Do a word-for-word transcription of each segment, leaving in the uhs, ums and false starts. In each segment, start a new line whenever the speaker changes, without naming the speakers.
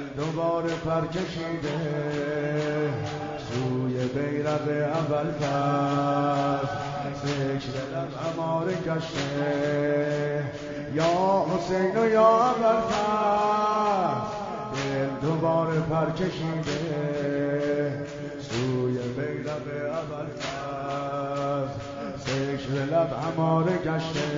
دوباره پر کشیده سوی بیرق اول فرد ذکر لب اماره گشته یا حسین و یا اول فرد دل دوباره پر کشیده سوی بیرق اول فرد ذکر لب اماره گشته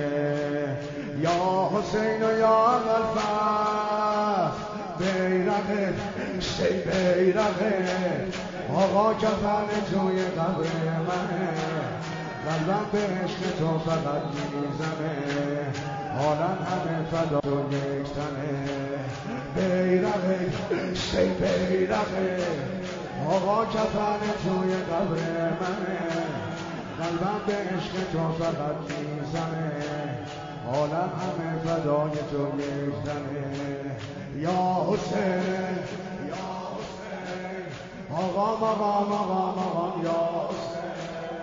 یا حسین و یا اول فرد بیرقه سی بیرقه آقا کفن توی قبر منه قلبم به عشق تو فقط میزنه حالم همه فدا تو یک تنه بیرقه سی بیرقه آقا کفن توی قبر منه قلبم به عشق تو فقط میزنه حالم همه فدای تو یک تنه یا حسین یا حسین آقا مقام مقام مقام یا حسین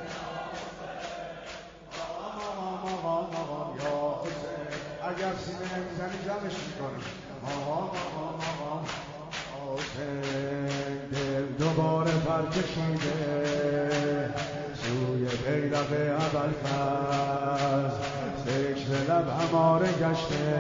آقا مقام مقام مقام یا حسین اگر سینه میزنی جمعش میکنم آقا مقام مقام حسین دل دوباره پر کشیده سوی بیرق اول فرد ذکر لب اماره گشته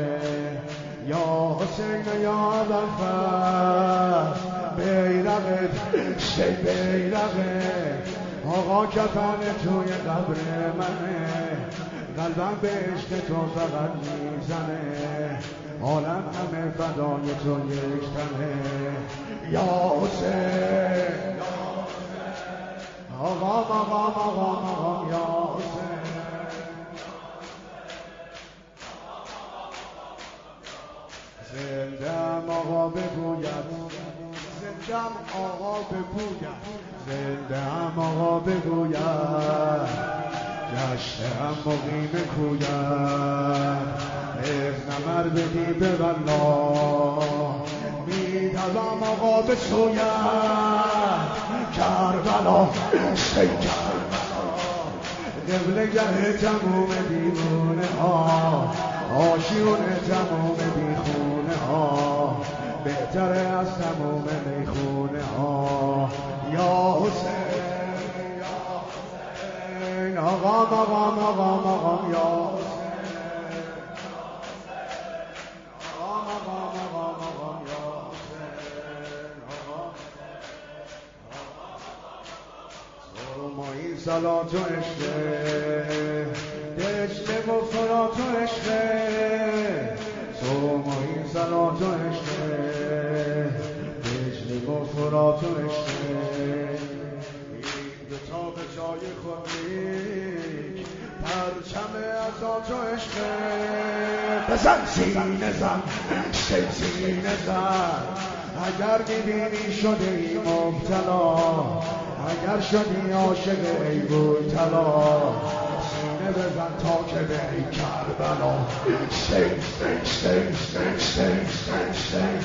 یا حسین یا اول فرد بیرقه سی بیرقه آقا کفن توی قبر منه قلبم به عشق تو فقط میزنه حالم همه فدای تو یک تنه یا حسین آقا مقام مقام مقام یا حسین زندم آقا بگوید زندم آقا بگوید زندم آقا بگوید گشتم مقیم کوید از نمر بدی به والله میدوم آقا به سوید کربلا سی کربلا قبله گه تموم دیوونه ها آشیون تموم بیخونه ها بهتره از تموم میخونه ها یا حسین یا حسین آقا مقام آقا مقام یا حسین آقا مقام آقا مقام یا حسین آقا سرمایی صلات و عشقه دشت و فرات و عشقه سرمایی صلات و عشقه دشت و فرات و عشقه این دوتا به جای خودی پرچم ازات و عشقه بزن سینه زن سی سینه زن اگر میبینی شده ای مبتلا اگر شدی عاشق ای بوتلا سینه بزن تا که بری کربلا سی سی سی سی سی سی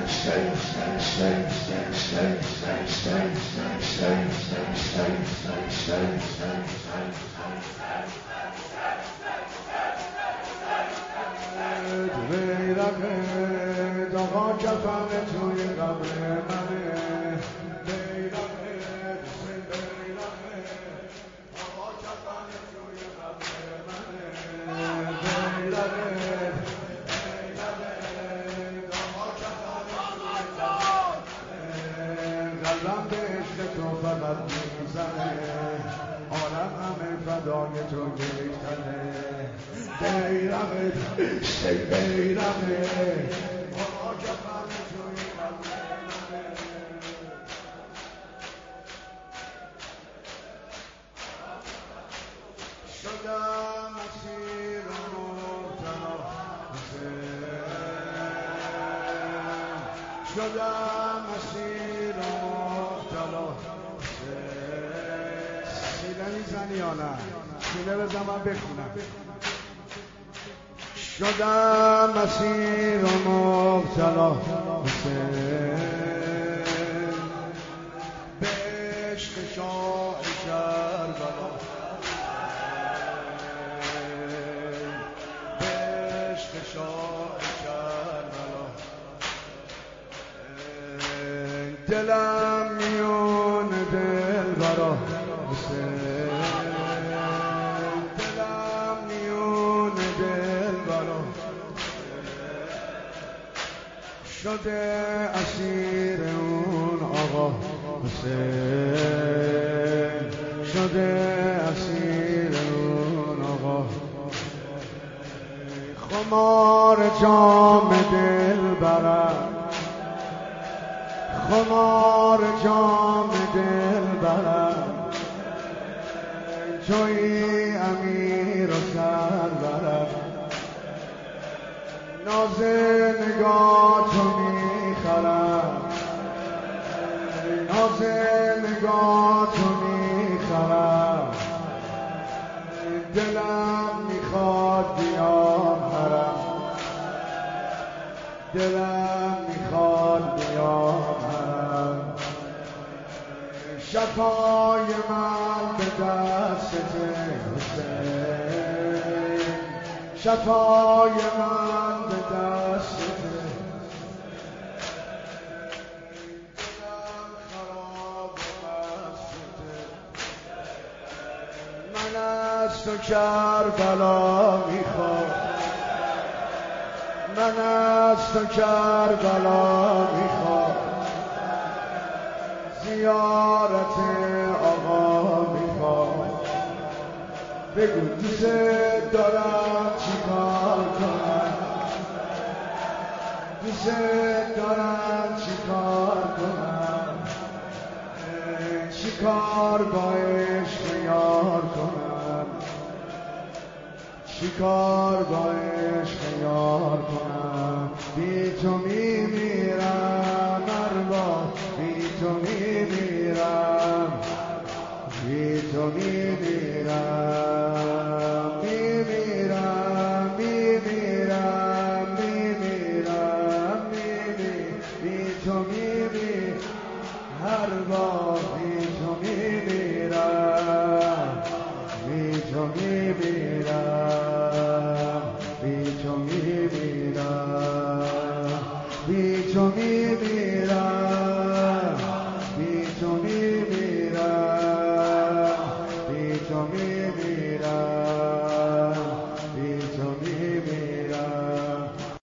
بیرقه آقا کفن توی قبر منه بیرقه بیرقه آقا کفن توی قبر منه بیرقه بیرقه آقا کفن توی قبر منه قلبم به عشق تو فقط میزنه عالم همه فدای تو یک تنه بیرقه سی بیرقه آقا کفن توی قبر منه شدم اسیر مبتلا شدم اسیر مبتلا سینه میزنی یا نه؟ سینه بزن من بخونم شدم اسیر مبتلا به عشق شاه کربلا به عشق شاه کربلا دلم میون دل برا حسین، دلم میون دل برا شده اسیر اون آقا حسین، شده اسیر اون آقا. خمار جام دل برم، خمار جام دل برم، جوی امیر و سر برم، ناز نگاه تو میخرم، ناز نگاه تو میخرم، دلم میخواد بیام حرم، دلم میخواد بیام حرم. شفای من به دستت حسین، شفای من به دستت، دلم خراب و مستته، من از تو کربلا میخوام، من از تو کربلا میخوام، زیارت آقا میخوام. بگو دوست دارم چیکار کنم، دوست دارم چیکار کنم، چیکار با عشق یار کنم، چیکار با عشق یار کنم. بی تو می